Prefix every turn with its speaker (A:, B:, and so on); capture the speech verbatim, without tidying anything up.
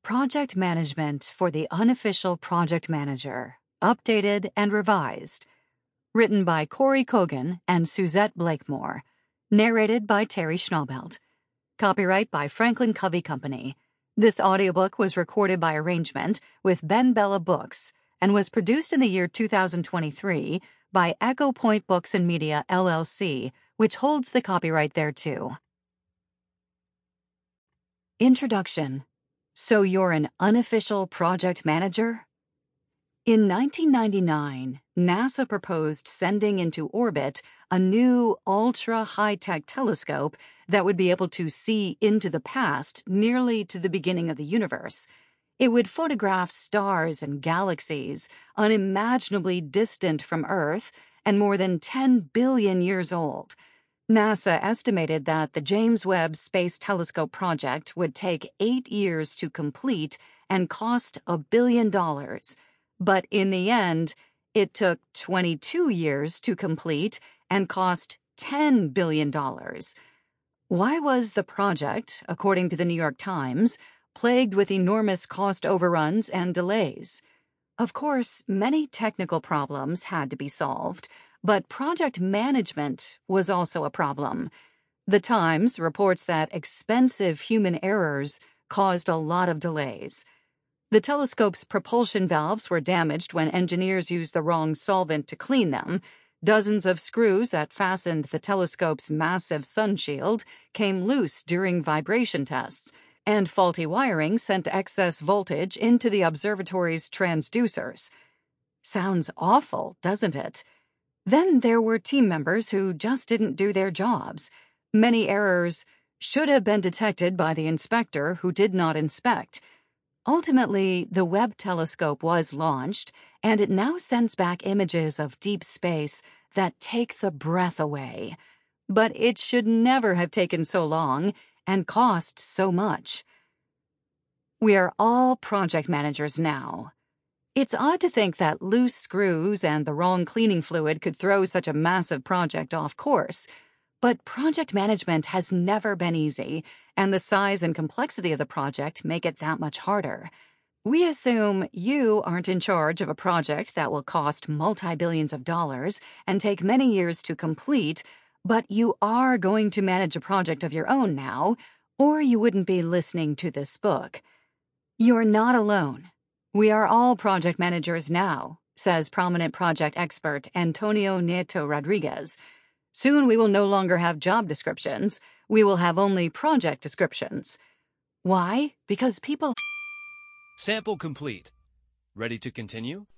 A: Project Management for the Unofficial Project Manager, updated and revised. Written by Corey Kogan and Suzette Blakemore. Narrated by Terry Schnaubelt. Copyright by Franklin Covey Company. This audiobook was recorded by arrangement with Ben Bella Books and was produced in the year two thousand twenty-three by Echo Point Books and Media, L L C, which holds the copyright thereto. Introduction. So you're an unofficial project manager? In nineteen ninety-nine, NASA proposed sending into orbit a new ultra-high-tech telescope that would be able to see into the past nearly to the beginning of the universe. It would photograph stars and galaxies unimaginably distant from Earth and more than ten billion years old. NASA estimated that the James Webb Space Telescope project would take eight years to complete and cost a billion dollars. But in the end, it took twenty-two years to complete and cost ten billion dollars. Why was the project, according to the New York Times, plagued with enormous cost overruns and delays? Of course, many technical problems had to be solved, but project management was also a problem. The Times reports that expensive human errors caused a lot of delays. The telescope's propulsion valves were damaged when engineers used the wrong solvent to clean them. Dozens of screws that fastened the telescope's massive sun shield came loose during vibration tests, and faulty wiring sent excess voltage into the observatory's transducers. Sounds awful, doesn't it? Then there were team members who just didn't do their jobs. Many errors should have been detected by the inspector who did not inspect. Ultimately, the Webb telescope was launched, and it now sends back images of deep space that take the breath away. But it should never have taken so long and cost so much. We are all project managers now. It's odd to think that loose screws and the wrong cleaning fluid could throw such a massive project off course. But project management has never been easy, and the size and complexity of the project make it that much harder. We assume you aren't in charge of a project that will cost multi-billions of dollars and take many years to complete, but you are going to manage a project of your own now, or you wouldn't be listening to this book. You're not alone. We are all project managers now, says prominent project expert Antonio Nieto Rodriguez. Soon we will no longer have job descriptions. We will have only project descriptions. Why? Because people...
B: Sample complete. Ready to continue?